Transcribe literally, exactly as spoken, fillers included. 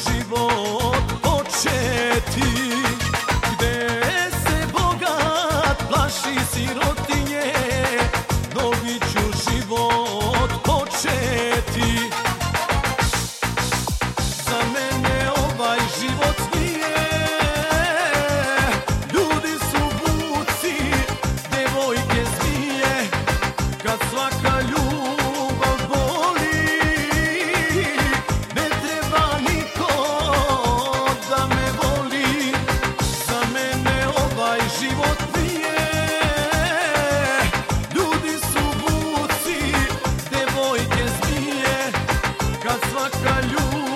život početi, gde se bogat plaši sirotinje, novi ću život početi. Za mene ovaj život nije, ljudi su vuci, devojke zmije, kad svaka ljubav boli, ne treba niko da me voli. Za mene ovaj život nije, ljudi su vuci, devojke zmije, kad svaka ljubav